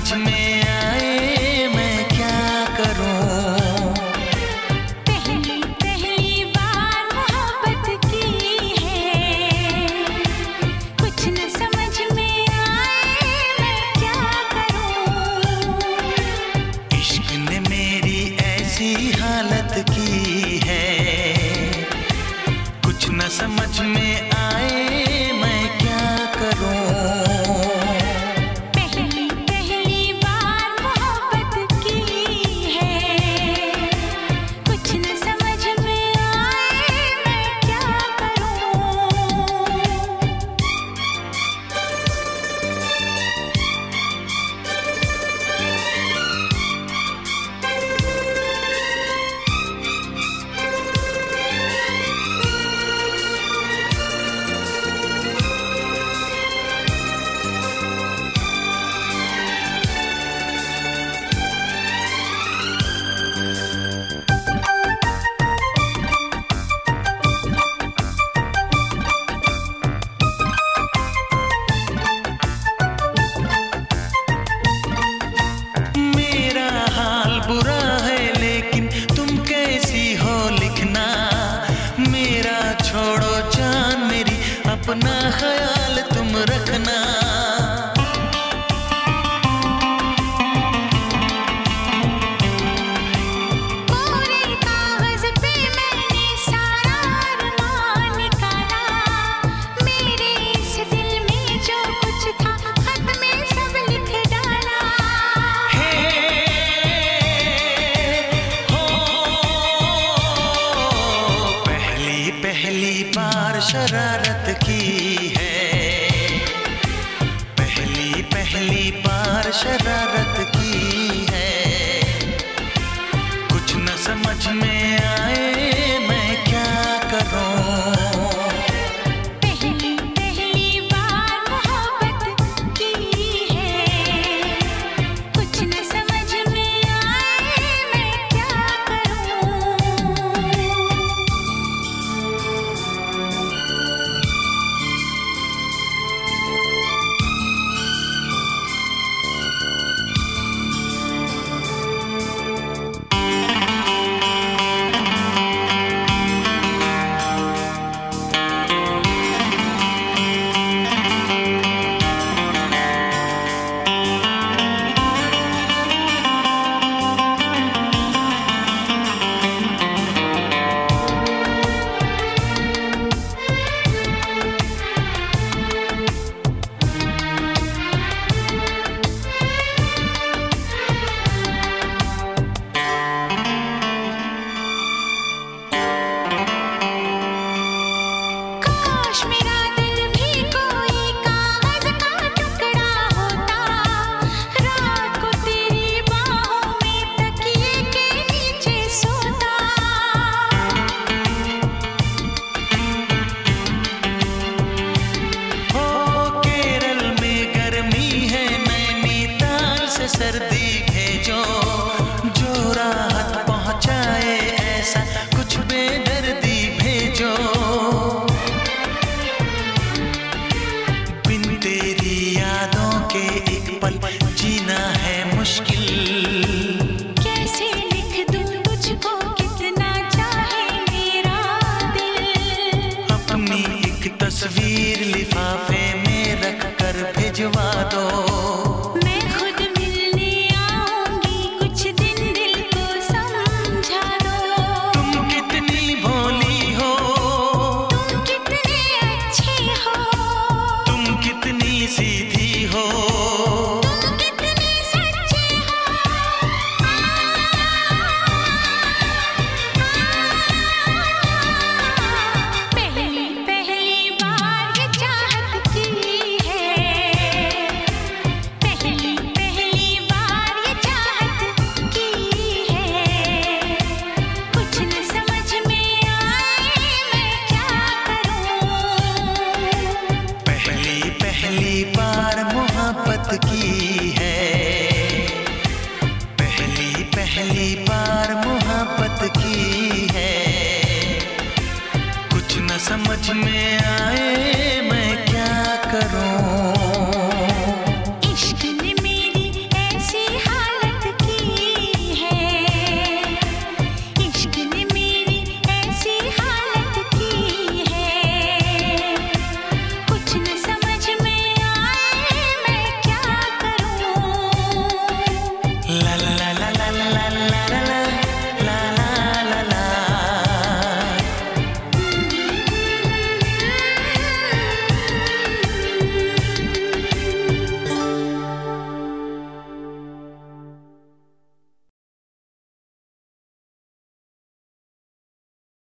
समझ में आए मैं क्या करूं। पहली पहली बार मोहब्बत की है, कुछ न समझ में आए मैं क्या करूं। इश्क ने मेरी ऐसी हालत की है, कुछ न समझ में आए मैं क्या करूं। अपना ख्याल तुम रखना। पूरे कागज पे मैंने सारा अरमान निकाला, मेरे इस दिल में जो कुछ था खत में सब लिख डाला। पहली पहली बार शरारत की है, पहली पहली बार शरारत की है, कुछ न समझ में आए मैं क्या करूं। पहली पहली बार मोहब्बत की है, कुछ न समझ में आए मैं क्या करूं। मेरा दिल भी कोई कागज का टुकड़ा होता, रात को तेरी बाहों में तकिए के नीचे सोता। हो केरल में गर्मी है, नैनीताल से सर्दी भेजो, जो राहत पहुंचाए ऐसा कुछ बेदर्दी भेजो। एक पल जीना है मुश्किल, कैसे लिख दूं तुझको कितना चाहे मेरा दिल। अपनी एक तस्वीर लिफाफे में रख कर भिजवा दो। मैं खुद मिलने आऊंगी, कुछ दिन दिल को समझा दो। तुम कितनी भोली हो, तुम कितने अच्छे हो, तुम कितनी सीधी हो, तुम कितने सच्चे हो। पहली पहली बार ये चाहत की है, पहली पहली बार ये चाहत की है, कुछ न समझ में आए मैं क्या करूं। पहली पहली बार मोहब्बत की है, पहली पहली बार मोहब्बत की है, कुछ न समझ में आए